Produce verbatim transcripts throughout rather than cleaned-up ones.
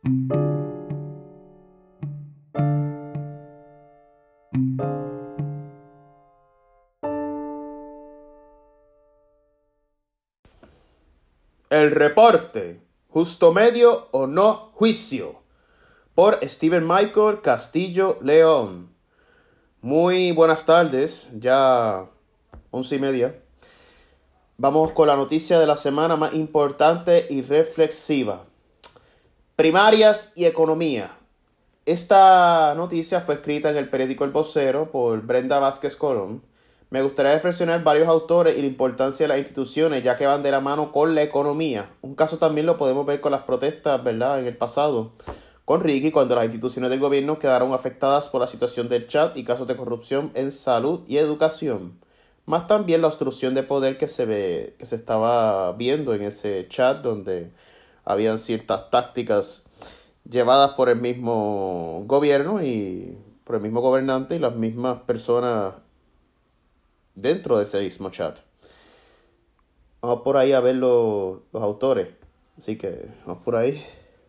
El reporte, justo medio o no juicio, por Steven Michael Castillo León. Muy buenas tardes, ya once y media. Vamos con la noticia de la semana más importante y reflexiva. Primarias y economía. Esta noticia fue escrita en el periódico El Vocero por Brenda Vázquez Colón. Me gustaría reflexionar varios autores y la importancia de las instituciones, ya que van de la mano con la economía. Un caso también lo podemos ver con las protestas, ¿verdad?, en el pasado, con Ricky, cuando las instituciones del gobierno quedaron afectadas por la situación del chat y casos de corrupción en salud y educación. Más también la obstrucción de poder que se ve, que se estaba viendo en ese chat, donde habían ciertas tácticas llevadas por el mismo gobierno y por el mismo gobernante y las mismas personas dentro de ese mismo chat. Vamos por ahí a ver lo, los autores. Así que vamos por ahí.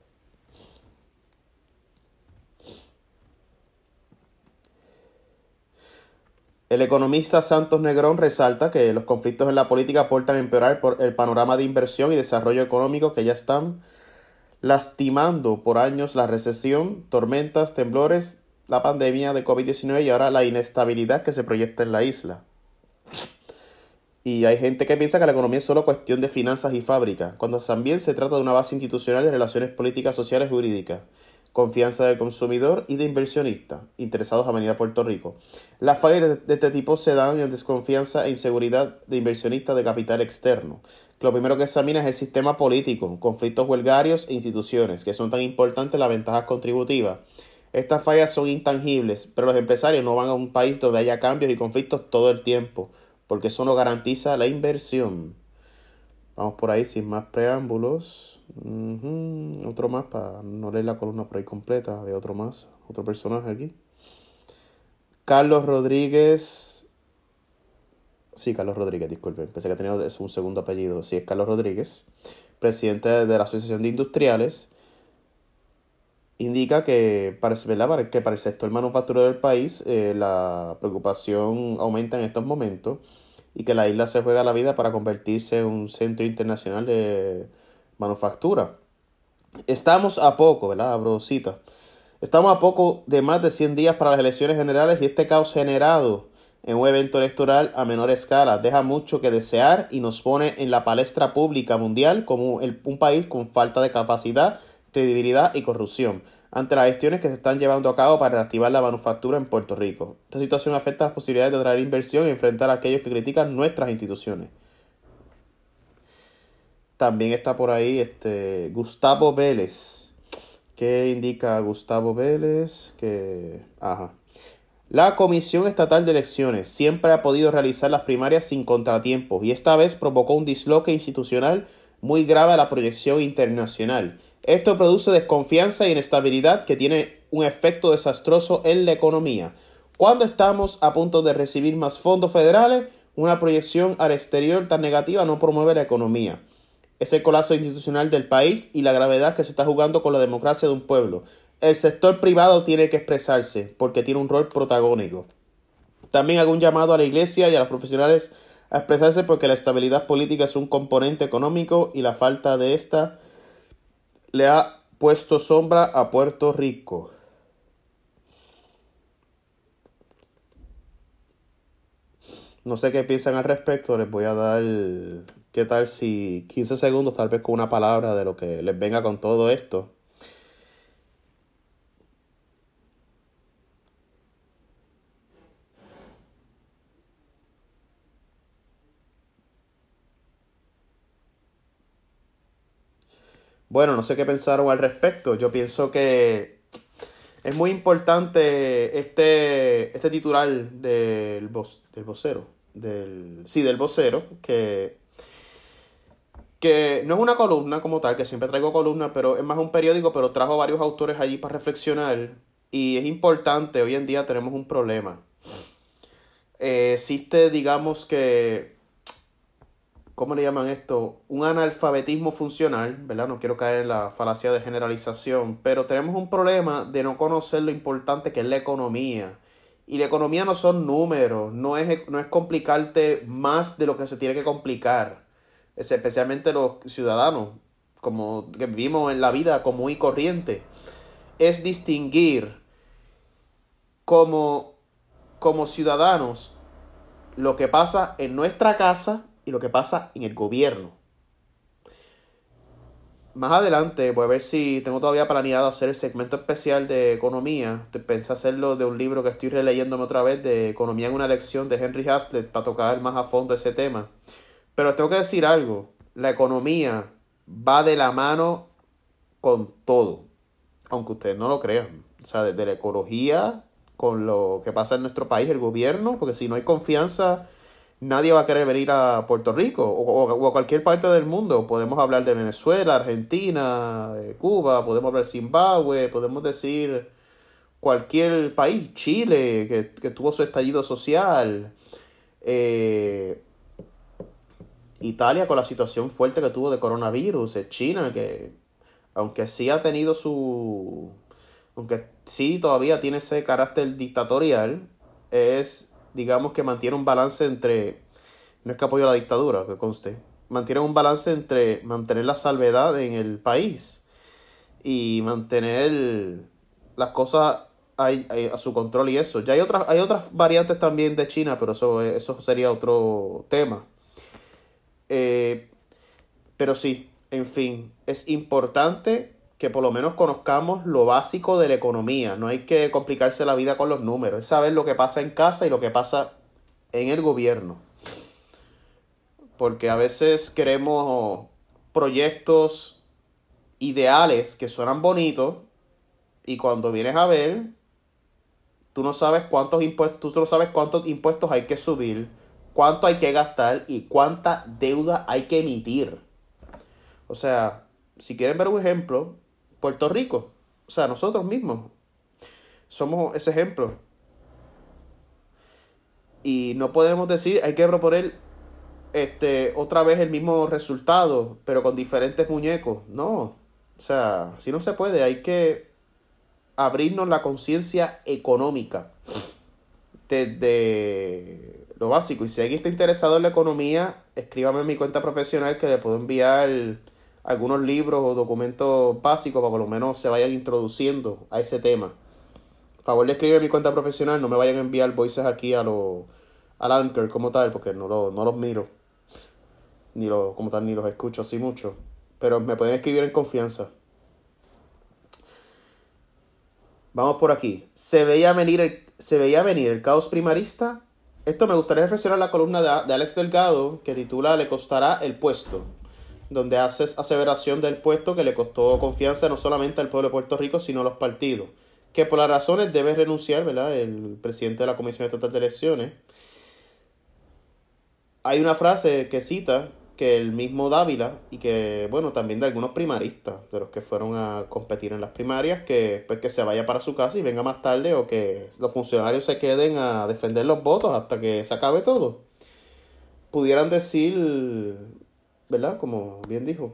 El economista Santos Negrón resalta que los conflictos en la política aportan a empeorar por el panorama de inversión y desarrollo económico que ya están lastimando por años la recesión, tormentas, temblores, la pandemia de COVID diecinueve y ahora la inestabilidad que se proyecta en la isla. Y hay gente que piensa que la economía es solo cuestión de finanzas y fábrica, cuando también se trata de una base institucional de relaciones políticas, sociales y jurídicas, confianza del consumidor y de inversionistas interesados a venir a Puerto Rico. Las fallas de, de este tipo se dan en desconfianza e inseguridad de inversionistas de capital externo. Lo primero que examina es el sistema político, conflictos huelgarios e instituciones, que son tan importantes las ventajas contributivas. Estas fallas son intangibles, pero los empresarios no van a un país donde haya cambios y conflictos todo el tiempo, porque eso no garantiza la inversión. Vamos por ahí sin más preámbulos. Uh-huh. Otro más para no leer la columna por ahí completa. De otro más. Otro personaje aquí. Carlos Rodríguez. Sí, Carlos Rodríguez, disculpen. Pensé que tenía un segundo apellido. Sí, es Carlos Rodríguez. Presidente de la Asociación de Industriales. Indica que para, ¿verdad? que para el sector manufacturero del país eh, la preocupación aumenta en estos momentos y que la isla se juega la vida para convertirse en un centro internacional de manufactura. Estamos a poco, ¿verdad? Abro cita. Estamos a poco de más de cien días para las elecciones generales y este caos generado en un evento electoral a menor escala deja mucho que desear y nos pone en la palestra pública mundial como el, un país con falta de capacidad, credibilidad y corrupción ante las gestiones que se están llevando a cabo para reactivar la manufactura en Puerto Rico. Esta situación afecta las posibilidades de atraer inversión y enfrentar a aquellos que critican nuestras instituciones. También está por ahí este Gustavo Vélez. ¿Qué indica Gustavo Vélez? Que, ajá. La Comisión Estatal de Elecciones siempre ha podido realizar las primarias sin contratiempos y esta vez provocó un disloque institucional muy grave a la proyección internacional. Esto produce desconfianza e inestabilidad que tiene un efecto desastroso en la economía. Cuando estamos a punto de recibir más fondos federales, una proyección al exterior tan negativa no promueve la economía. Es el colapso institucional del país y la gravedad que se está jugando con la democracia de un pueblo. El sector privado tiene que expresarse porque tiene un rol protagónico. También hago un llamado a la iglesia y a los profesionales a expresarse porque la estabilidad política es un componente económico y la falta de esta le ha puesto sombra a Puerto Rico. No sé qué piensan al respecto, les voy a dar, ¿qué tal si quince segundos tal vez con una palabra de lo que les venga con todo esto? Bueno, no sé qué pensaron al respecto. Yo pienso que es muy importante este, este titular del, voc, del vocero. Del, sí, del vocero, que, que no es una columna como tal, que siempre traigo columnas, pero es más un periódico, pero trajo varios autores allí para reflexionar. Y es importante, hoy en día tenemos un problema. Eh, existe, digamos que ¿cómo le llaman esto? Un analfabetismo funcional, ¿verdad? No quiero caer en la falacia de generalización, pero tenemos un problema de no conocer lo importante que es la economía. Y la economía no son números, no es, no es complicarte más de lo que se tiene que complicar, es especialmente los ciudadanos, como que vivimos en la vida común y corriente. Es distinguir como, como ciudadanos lo que pasa en nuestra casa y lo que pasa en el gobierno. Más adelante voy a ver si tengo todavía planeado hacer el segmento especial de economía. Pensé hacerlo de un libro que estoy releyéndome otra vez, de Economía en una lección de Henry Hazlitt, para tocar más a fondo ese tema. Pero tengo que decir algo, la economía va de la mano con todo, aunque ustedes no lo crean. O sea, desde la ecología, con lo que pasa en nuestro país, el gobierno, porque si no hay confianza, nadie va a querer venir a Puerto Rico o, o- o a cualquier parte del mundo. Podemos hablar de Venezuela, Argentina, eh, Cuba, podemos hablar de Zimbabue, podemos decir cualquier país, Chile, que, que tuvo su estallido social, eh, Italia con la situación fuerte que tuvo de coronavirus, eh, China, que aunque sí ha tenido su... aunque sí todavía tiene ese carácter dictatorial, es, digamos que mantiene un balance entre, no es que apoyo a la dictadura, que conste, mantiene un balance entre mantener la salvedad en el país y mantener las cosas ahí- ahí a su control y eso. Ya hay otras, hay otras variantes también de China, pero eso, eso sería otro tema. Eh, pero sí, en fin, es importante que por lo menos conozcamos lo básico de la economía. No hay que complicarse la vida con los números. Es saber lo que pasa en casa y lo que pasa en el gobierno. Porque a veces queremos proyectos ideales que suenan bonitos y cuando vienes a ver, tú no sabes cuántos impuestos, tú no sabes cuántos impuestos hay que subir, cuánto hay que gastar y cuánta deuda hay que emitir. O sea, si quieren ver un ejemplo, Puerto Rico, o sea, nosotros mismos somos ese ejemplo. Y no podemos decir, hay que proponer este, otra vez el mismo resultado, pero con diferentes muñecos. No, o sea, si no se puede, hay que abrirnos la conciencia económica desde lo básico. Y si alguien está interesado en la economía, escríbame en mi cuenta profesional que le puedo enviar algunos libros o documentos básicos para que por lo menos se vayan introduciendo a ese tema. Por favor de escribir en mi cuenta profesional, no me vayan a enviar voices aquí a lo, al Anchor como tal, porque no, lo, no los miro, ni lo, como tal, ni los escucho así mucho. Pero me pueden escribir en confianza. Vamos por aquí. Se veía venir el, se veía venir el caos primarista. Esto me gustaría reflexionar la columna de, de Alex Delgado que titula Le costará el puesto, donde hace aseveración del puesto que le costó confianza no solamente al pueblo de Puerto Rico, sino a los partidos. Que por las razones debe renunciar, ¿verdad? El presidente de la Comisión Estatal de Elecciones. Hay una frase que cita que el mismo Dávila y que, bueno, también de algunos primaristas, de los que fueron a competir en las primarias, que pues que se vaya para su casa y venga más tarde o que los funcionarios se queden a defender los votos hasta que se acabe todo. Pudieran decir, ¿verdad? Como bien dijo.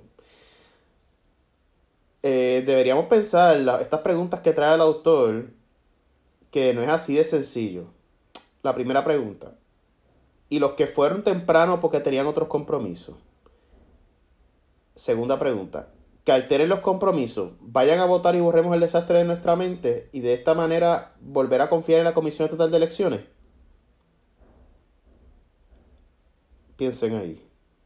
Eh, deberíamos pensar la- estas preguntas que trae el autor, que no es así de sencillo. La primera pregunta. ¿Y los que fueron temprano porque tenían otros compromisos? Segunda pregunta. Que alteren los compromisos, vayan a votar y borremos el desastre de nuestra mente y de esta manera volver a confiar en la Comisión Estatal de Elecciones. Piensen ahí.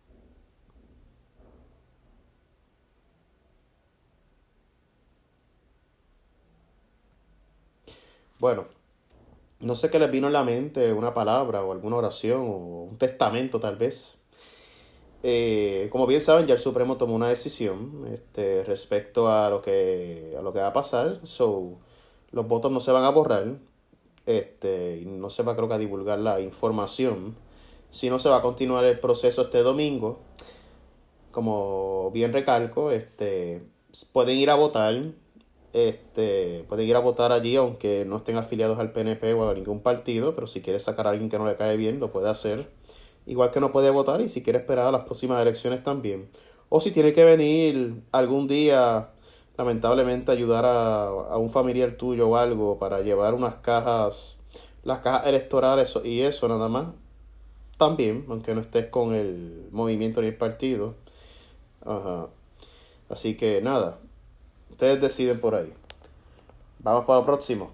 Bueno, no sé qué les vino en la mente, una palabra o alguna oración o un testamento tal vez. Eh, como bien saben, ya el Supremo tomó una decisión este, respecto a lo que, a lo que va a pasar. So, los votos no se van a borrar. Este, y no se va creo que a divulgar la información. Si no se va a continuar el proceso este domingo. Como bien recalco, este, pueden ir a votar. Este, pueden ir a votar allí aunque no estén afiliados al P N P o a ningún partido, pero si quiere sacar a alguien que no le cae bien, lo puede hacer. igual que no puede votar y si quiere esperar a las próximas elecciones también. O si tiene que venir algún día, lamentablemente, ayudar a, a un familiar tuyo o algo para llevar unas cajas, las cajas electorales y eso nada más, también, aunque no estés con el movimiento ni el partido. Ajá. Así que nada, ustedes deciden por ahí. Vamos para lo próximo.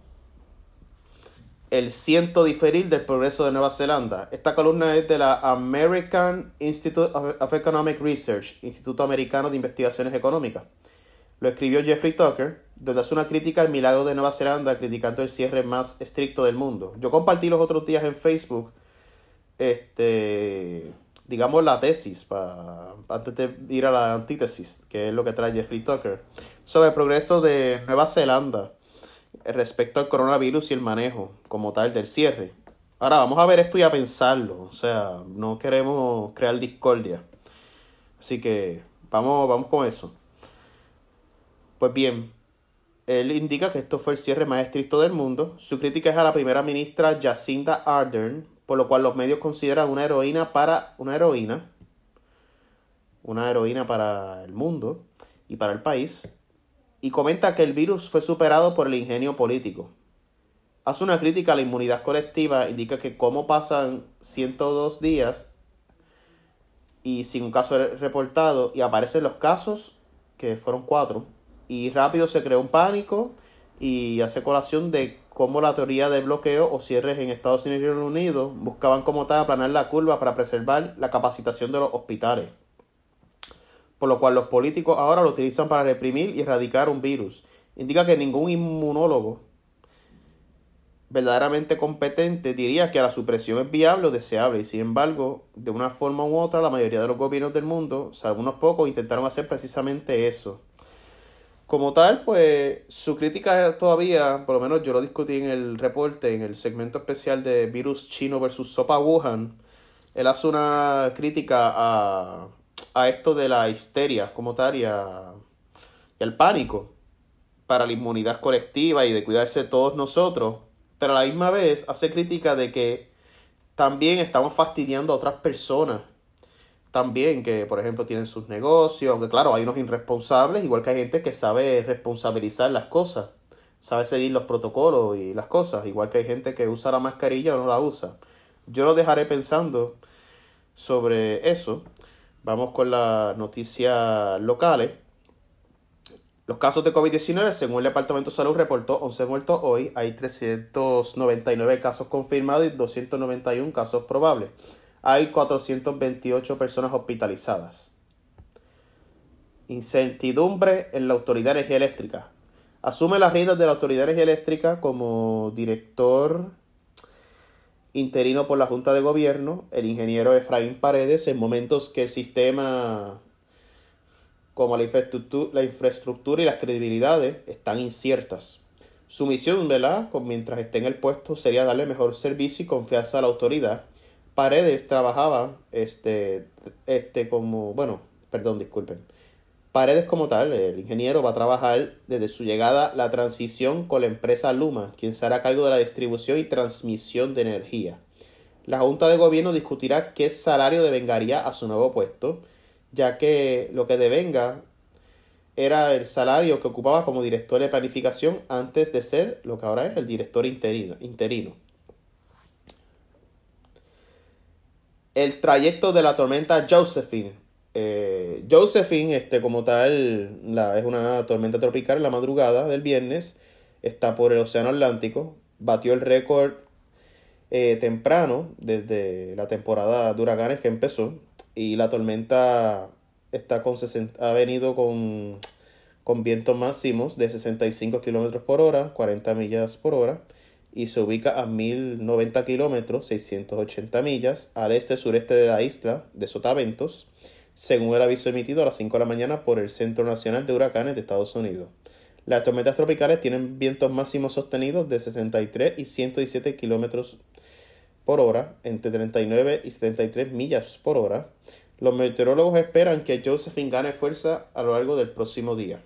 El ciento diferir del progreso de Nueva Zelanda. Esta columna es de la American Institute of Economic Research, Instituto Americano de Investigaciones Económicas. Lo escribió Jeffrey Tucker, donde hace una crítica al milagro de Nueva Zelanda, criticando el cierre más estricto del mundo. Yo compartí los otros días en Facebook, este, digamos la tesis, para, antes de ir a la antítesis, que es lo que trae Jeffrey Tucker, sobre el progreso de Nueva Zelanda respecto al coronavirus y el manejo como tal del cierre. Ahora vamos a ver esto y a pensarlo, o sea, no queremos crear discordia. Así que vamos, vamos con eso. Pues bien, él indica que esto fue el cierre más estricto del mundo. Su crítica es a la primera ministra Jacinda Ardern, por lo cual los medios consideran una heroína para una heroína, una heroína para el mundo y para el país, y comenta que el virus fue superado por el ingenio político. Hace una crítica a la inmunidad colectiva, indica que cómo pasan ciento dos días y sin un caso reportado, y aparecen los casos, que fueron cuatro, y rápido se creó un pánico, y hace colación de cómo la teoría de bloqueo o cierres en Estados Unidos y Reino Unido buscaban como tal aplanar la curva para preservar la capacitación de los hospitales. Por lo cual los políticos ahora lo utilizan para reprimir y erradicar un virus. Indica que ningún inmunólogo verdaderamente competente diría que la supresión es viable o deseable, y sin embargo, de una forma u otra, la mayoría de los gobiernos del mundo, salvo unos pocos, intentaron hacer precisamente eso. Como tal, pues su crítica todavía, por lo menos yo lo discutí en el reporte, en el segmento especial de virus chino versus sopa Wuhan. Él hace una crítica a, a esto de la histeria como tal y, a, y al pánico para la inmunidad colectiva y de cuidarse de todos nosotros, pero a la misma vez hace crítica de que también estamos fastidiando a otras personas también, que por ejemplo tienen sus negocios, aunque claro, hay unos irresponsables, igual que hay gente que sabe responsabilizar las cosas, sabe seguir los protocolos y las cosas, igual que hay gente que usa la mascarilla o no la usa. Yo lo dejaré pensando sobre eso. Vamos con las noticias locales. Los casos de COVID diecinueve, según el Departamento de Salud, reportó once muertos hoy. Hay trescientos noventa y nueve casos confirmados y doscientos noventa y uno casos probables. Hay cuatrocientas veintiocho personas hospitalizadas. Incertidumbre en la Autoridad de Energía Eléctrica. Asume las riendas de la Autoridad de Energía Eléctrica como director interino por la Junta de Gobierno el ingeniero Efraín Paredes, en momentos que el sistema, como la infraestructura, la infraestructura y las credibilidades están inciertas. Su misión, ¿verdad?, mientras esté en el puesto, sería darle mejor servicio y confianza a la autoridad. Paredes trabajaba este, este como, bueno, perdón, disculpen. Paredes como tal, el ingeniero, va a trabajar desde su llegada la transición con la empresa Luma, quien se hará cargo de la distribución y transmisión de energía. La Junta de Gobierno discutirá qué salario devengaría a su nuevo puesto, ya que lo que devenga era el salario que ocupaba como director de planificación antes de ser lo que ahora es el director interino. interino. El trayecto de la tormenta Josephine. Eh, Josephine, este, como tal, la, es una tormenta tropical en la madrugada del viernes. Está por el Océano Atlántico. Batió el récord eh, temprano desde la temporada de huracanes que empezó. Y la tormenta está con sesenta, ha venido con, con vientos máximos de sesenta y cinco kilómetros por hora, cuarenta millas por hora. Y se ubica a mil noventa kilómetros, seiscientas ochenta millas, al este-sureste de la isla de Sotaventos, según el aviso emitido a las cinco de la mañana por el Centro Nacional de Huracanes de Estados Unidos. Las tormentas tropicales tienen vientos máximos sostenidos de sesenta y tres y ciento diecisiete kilómetros por hora, entre treinta y nueve y setenta y tres millas por hora. Los meteorólogos esperan que Josephine gane fuerza a lo largo del próximo día.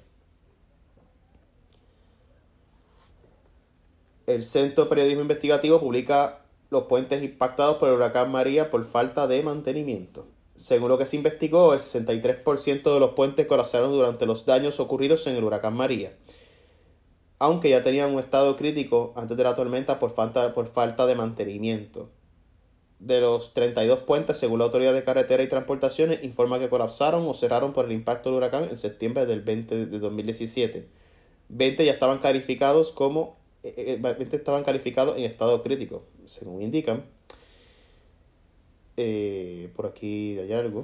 El Centro de Periodismo Investigativo publica los puentes impactados por el huracán María por falta de mantenimiento. Según lo que se investigó, el sesenta y tres por ciento de los puentes colapsaron durante los daños ocurridos en el huracán María, aunque ya tenían un estado crítico antes de la tormenta por falta, por falta de mantenimiento. De los treinta y dos puentes, según la Autoridad de Carretera y Transportaciones, informa que colapsaron o cerraron por el impacto del huracán en septiembre del veinte de dos mil diecisiete. veinte ya estaban calificados como eh, veinte estaban calificados en estado crítico, según indican. Eh, por aquí hay algo.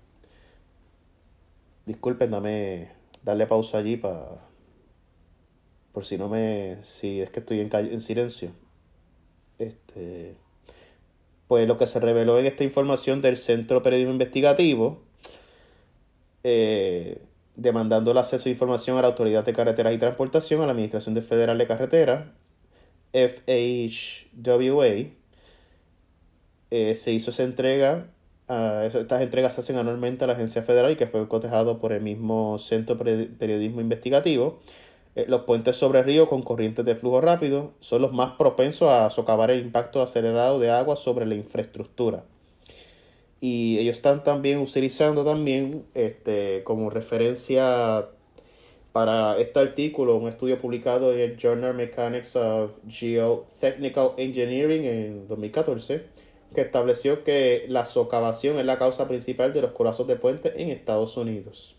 Disculpen, dame darle pausa allí para por si no me si es que estoy en, en silencio. Este Pues lo que se reveló en esta información del Centro Periodismo Investigativo, eh, demandando el acceso a información a la Autoridad de Carreteras y Transportación, a la Administración Federal de Carreteras, F H W A, eh, se hizo esa entrega, uh, estas entregas se hacen anualmente a la agencia federal y que fue cotejado por el mismo Centro Periodismo Investigativo. Los puentes sobre río con corrientes de flujo rápido son los más propensos a socavar el impacto acelerado de agua sobre la infraestructura. Y ellos están también utilizando también este, como referencia para este artículo un estudio publicado en el Journal Mechanics of Geotechnical Engineering en dos mil catorce, que estableció que la socavación es la causa principal de los colapsos de puentes en Estados Unidos.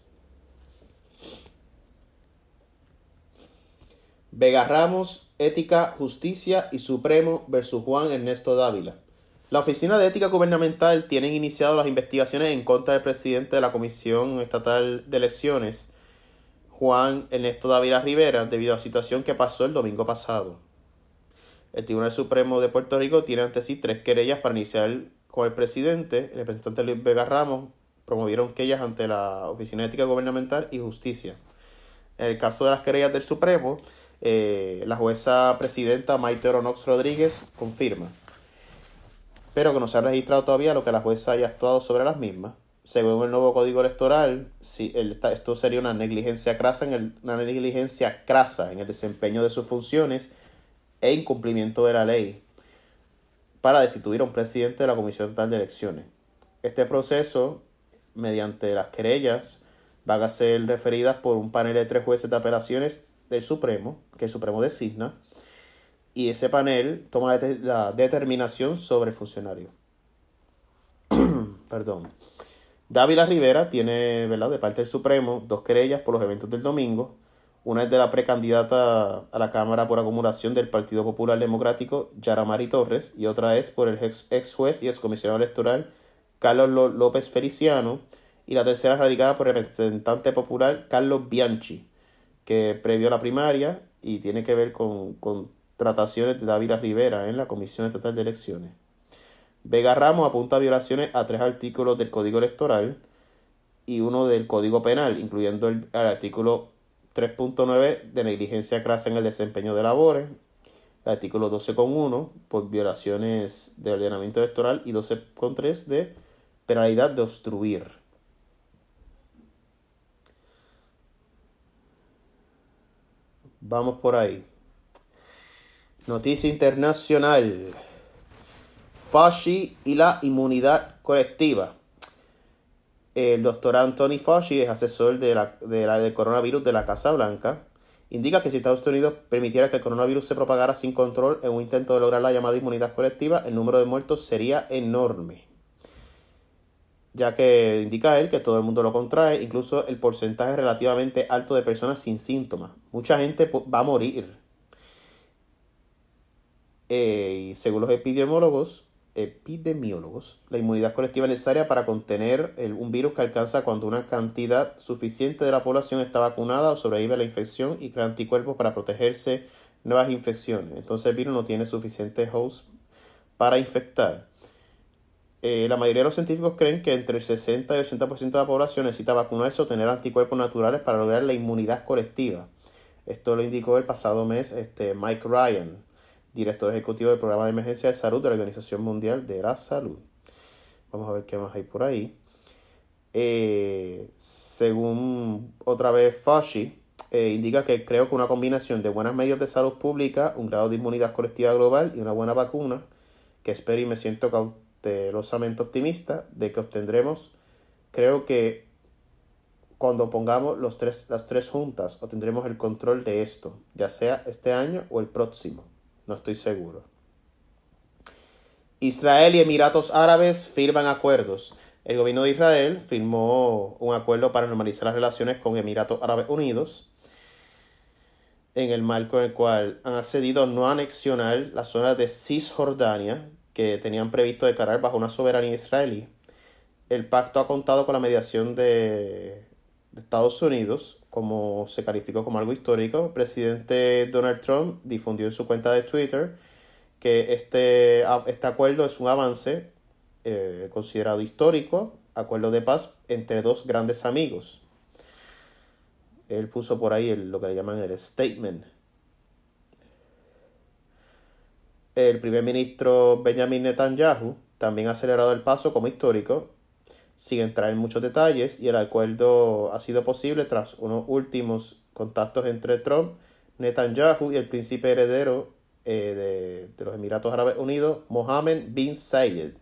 Vega Ramos, Ética, Justicia y Supremo versus Juan Ernesto Dávila. La Oficina de Ética Gubernamental tiene iniciado las investigaciones en contra del presidente de la Comisión Estatal de Elecciones, Juan Ernesto Dávila Rivera, debido a la situación que pasó el domingo pasado. El Tribunal Supremo de Puerto Rico tiene ante sí tres querellas para iniciar con el presidente. El representante Luis Vega Ramos promovieron querellas ante la Oficina de Ética Gubernamental y Justicia. En el caso de las querellas del Supremo, Eh, la jueza presidenta Maite Oronox Rodríguez confirma, pero que no se ha registrado todavía lo que la jueza haya actuado sobre las mismas. Según el nuevo Código Electoral, si el, esto sería una negligencia crasa en el, una negligencia crasa en el desempeño de sus funciones e incumplimiento de la ley para destituir a un presidente de la Comisión Estatal de Elecciones. Este proceso, mediante las querellas, van a ser referidas por un panel de tres jueces de apelaciones del Supremo, que el Supremo designa, y ese panel toma la, la determinación sobre el funcionario. Perdón. Dávila Rivera tiene, ¿verdad?, de parte del Supremo, dos querellas por los eventos del domingo. Una es de la precandidata a la Cámara por acumulación del Partido Popular Democrático, Yaramari Torres, y otra es por el ex, ex juez y ex comisionado electoral, Carlos López Feliciano, y la tercera radicada por el representante popular, Carlos Bianchi, que previo a la primaria y tiene que ver con, con trataciones de Dávila Rivera en la Comisión Estatal de Elecciones. Vega Ramos apunta a violaciones a tres artículos del Código Electoral y uno del Código Penal, incluyendo el, el artículo tres punto nueve de negligencia crasa en el desempeño de labores, el artículo doce punto uno por violaciones de ordenamiento electoral y doce punto tres de penalidad de obstruir. Vamos por ahí. Noticia internacional. Fauci y la inmunidad colectiva. El doctor Anthony Fauci es asesor de la, de la, del coronavirus de la Casa Blanca. Indica que si Estados Unidos permitiera que el coronavirus se propagara sin control en un intento de lograr la llamada inmunidad colectiva, el número de muertos sería enorme. Ya que indica él que todo el mundo lo contrae, incluso el porcentaje relativamente alto de personas sin síntomas. Mucha gente va a morir. Eh, y según los epidemiólogos, epidemiólogos, la inmunidad colectiva es necesaria para contener el, un virus que alcanza cuando una cantidad suficiente de la población está vacunada o sobrevive a la infección y crea anticuerpos para protegerse de nuevas infecciones. Entonces el virus no tiene suficientes hosts para infectar. Eh, la mayoría de los científicos creen que entre el sesenta y el ochenta por ciento de la población necesita vacunarse o tener anticuerpos naturales para lograr la inmunidad colectiva. Esto lo indicó el pasado mes este, Mike Ryan, director ejecutivo del Programa de Emergencia de Salud de la Organización Mundial de la Salud. Vamos a ver qué más hay por ahí. Eh, según otra vez Fauci, eh, indica que creo que una combinación de buenas medidas de salud pública, un grado de inmunidad colectiva global y una buena vacuna que espero y me siento cautelosamente optimista de que obtendremos, creo que cuando pongamos los tres, las tres juntas, obtendremos el control de esto, ya sea este año o el próximo, no estoy seguro. Israel y Emiratos Árabes firman acuerdos. El gobierno de Israel firmó un acuerdo para normalizar las relaciones con Emiratos Árabes Unidos, en el marco en el cual han accedido a no anexionar las zonas de Cisjordania que tenían previsto declarar bajo una soberanía israelí. El pacto ha contado con la mediación de, de Estados Unidos, como se calificó como algo histórico. El presidente Donald Trump difundió en su cuenta de Twitter que este, este acuerdo es un avance eh, considerado histórico, acuerdo de paz entre dos grandes amigos. Él puso por ahí el, lo que le llaman el statement. El primer ministro Benjamin Netanyahu también ha acelerado el paso como histórico, sin entrar en muchos detalles, y el acuerdo ha sido posible tras unos últimos contactos entre Trump, Netanyahu y el príncipe heredero eh, de, de los Emiratos Árabes Unidos, Mohammed bin Zayed.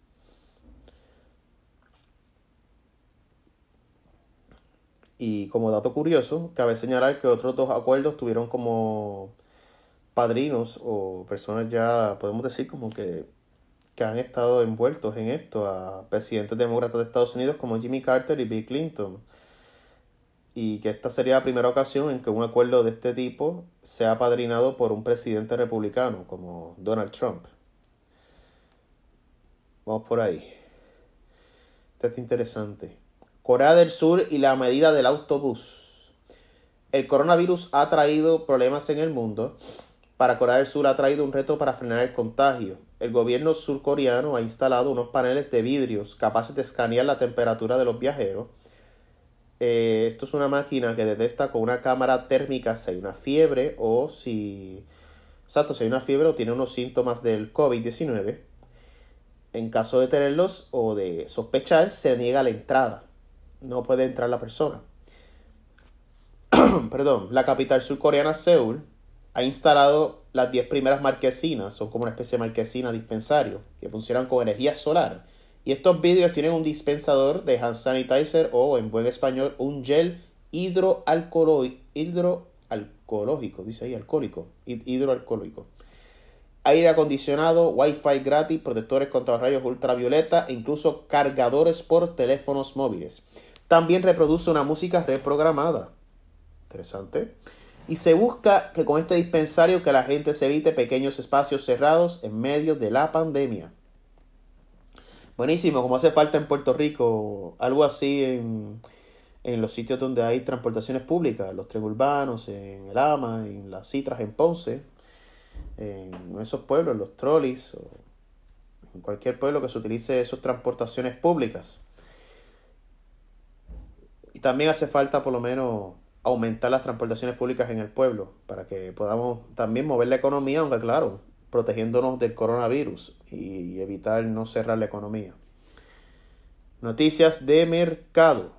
Y como dato curioso, cabe señalar que otros dos acuerdos tuvieron como padrinos o personas ya, podemos decir, como que, que han estado envueltos en esto, a presidentes demócratas de Estados Unidos como Jimmy Carter y Bill Clinton. Y que esta sería la primera ocasión en que un acuerdo de este tipo sea apadrinado por un presidente republicano como Donald Trump. Vamos por ahí. Esto está interesante. Corea del Sur y la medida del autobús. El coronavirus ha traído problemas en el mundo. Para Corea del Sur ha traído un reto para frenar el contagio. El gobierno surcoreano ha instalado unos paneles de vidrios capaces de escanear la temperatura de los viajeros. Eh, esto es una máquina que detecta con una cámara térmica si hay una fiebre o si... Exacto, si hay una fiebre o tiene unos síntomas del COVID diecinueve. En caso de tenerlos o de sospechar, se niega la entrada. No puede entrar la persona. Perdón, la capital surcoreana, Seúl, ha instalado las diez primeras marquesinas, son como una especie de marquesina dispensario, que funcionan con energía solar. Y estos vidrios tienen un dispensador de hand sanitizer o, en buen español, un gel hidroalcohólico, hidroalcohólico, dice ahí, alcohólico, hidroalcohólico. Aire acondicionado, wifi gratis, protectores contra los rayos ultravioleta e incluso cargadores por teléfonos móviles. También reproduce una música reprogramada. Interesante. Y se busca que con este dispensario que la gente se evite pequeños espacios cerrados en medio de la pandemia. Buenísimo, como hace falta en Puerto Rico, algo así en, en los sitios donde hay transportaciones públicas, los tren urbanos, en el AMA, en las Citras, en Ponce, en esos pueblos, los trolleys, o en cualquier pueblo que se utilice esas transportaciones públicas. Y también hace falta por lo menos aumentar las transportaciones públicas en el pueblo para que podamos también mover la economía, aunque claro, protegiéndonos del coronavirus y evitar no cerrar la economía. Noticias de mercado.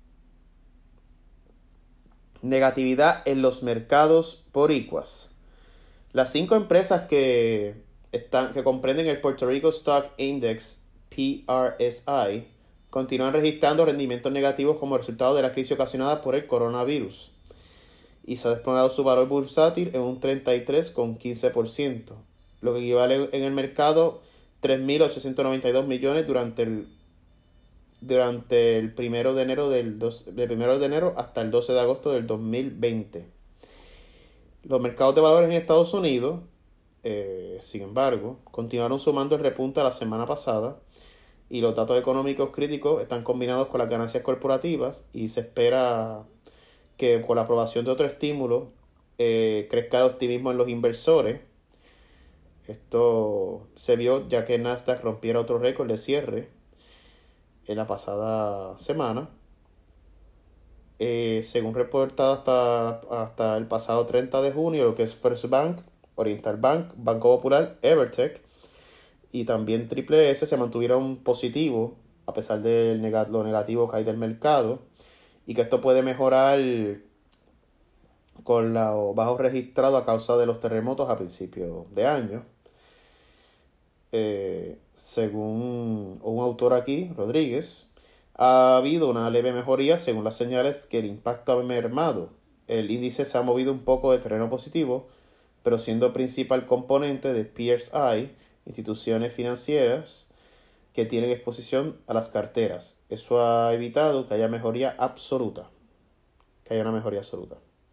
Negatividad en los mercados boricuas. Las cinco empresas que, están, que comprenden el Puerto Rico Stock Index, P R S I, continúan registrando rendimientos negativos como resultado de la crisis ocasionada por el coronavirus. Y se ha desplomado su valor bursátil en un treinta y tres coma quince por ciento, lo que equivale en el mercado tres mil ochocientos noventa y dos millones durante el durante el primero de enero del dos, del primero de enero hasta el doce de agosto del dos mil veinte. Los mercados de valores en Estados Unidos, eh, sin embargo, continuaron sumando el repunte a la semana pasada, y los datos económicos críticos están combinados con las ganancias corporativas, y se espera que con la aprobación de otro estímulo eh, crezca el optimismo en los inversores. Esto se vio ya que Nasdaq rompiera otro récord de cierre en la pasada semana. Eh, según reportado hasta, hasta el pasado treinta de junio, lo que es First Bank, Oriental Bank, Banco Popular, Evertech y también Triple S se mantuvieron positivos a pesar de lo negativo que hay del mercado, y que esto puede mejorar con los bajos registrados a causa de los terremotos a principios de año. eh, según un autor aquí, Rodríguez, ha habido una leve mejoría según las señales que el impacto ha mermado. El índice se ha movido un poco de terreno positivo, pero siendo principal componente de P S I, instituciones financieras que tienen exposición a las carteras. Eso ha evitado que haya mejoría absoluta. Que haya una mejoría absoluta.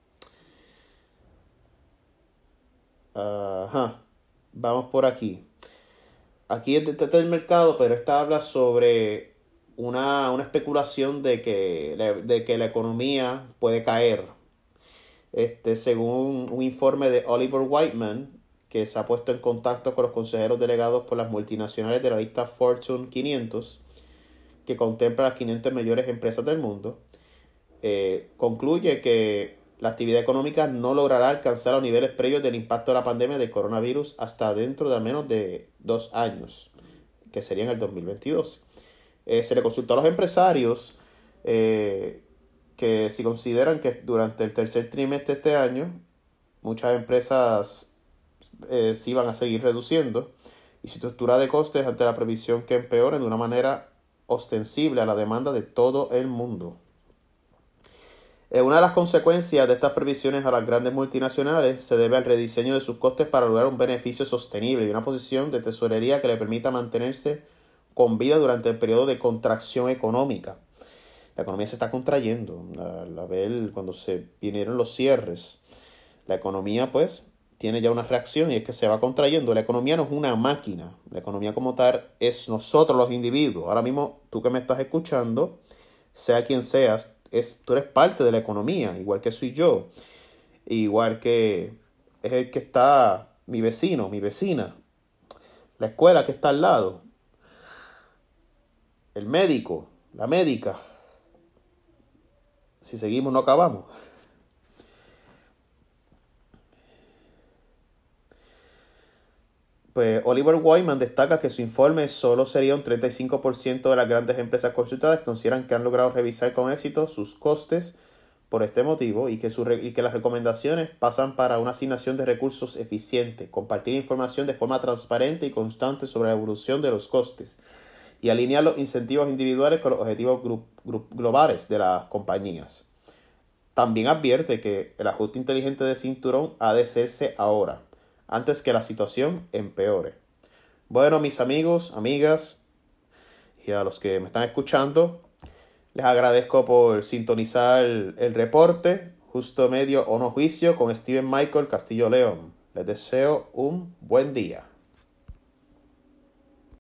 Ajá. Vamos por aquí. Aquí es de- del mercado, pero esta habla sobre una, una especulación de que, la- de que la economía puede caer. Este, según un informe de Oliver Whiteman, que se ha puesto en contacto con los consejeros delegados por las multinacionales de la lista Fortune quinientos, que contempla las quinientas mayores empresas del mundo, eh, concluye que la actividad económica no logrará alcanzar los niveles previos del impacto de la pandemia del coronavirus hasta dentro de al menos de dos años, que sería en el dos mil veintidós. Eh, se le consultó a los empresarios eh, que si consideran que durante el tercer trimestre de este año muchas empresas eh, sí van a seguir reduciendo y su estructura de costes ante la previsión que empeoren de una manera ostensible a la demanda de todo el mundo. Eh, una de las consecuencias de estas previsiones a las grandes multinacionales se debe al rediseño de sus costes para lograr un beneficio sostenible y una posición de tesorería que le permita mantenerse con vida durante el periodo de contracción económica. La economía se está contrayendo. Al a ver, cuando se vinieron los cierres, la economía pues tiene ya una reacción y es que se va contrayendo. La economía no es una máquina. La economía como tal es nosotros los individuos. Ahora mismo tú que me estás escuchando, sea quien seas, es, tú eres parte de la economía, igual que soy yo. Igual que es el que está mi vecino, mi vecina. La escuela que está al lado. El médico, la médica. Si seguimos no acabamos. Pues Oliver Wyman destaca que su informe solo sería un treinta y cinco por ciento de las grandes empresas consultadas consideran que han logrado revisar con éxito sus costes por este motivo y que, su re- y que las recomendaciones pasan para una asignación de recursos eficiente, compartir información de forma transparente y constante sobre la evolución de los costes y alinear los incentivos individuales con los objetivos gru- gru- globales de las compañías. También advierte que el ajuste inteligente de cinturón ha de hacerse ahora, antes que la situación empeore. Bueno, mis amigos, amigas y a los que me están escuchando, les agradezco por sintonizar el, el reporte Justo Medio o No Juicio con Steven Michael Castillo León. Les deseo un buen día.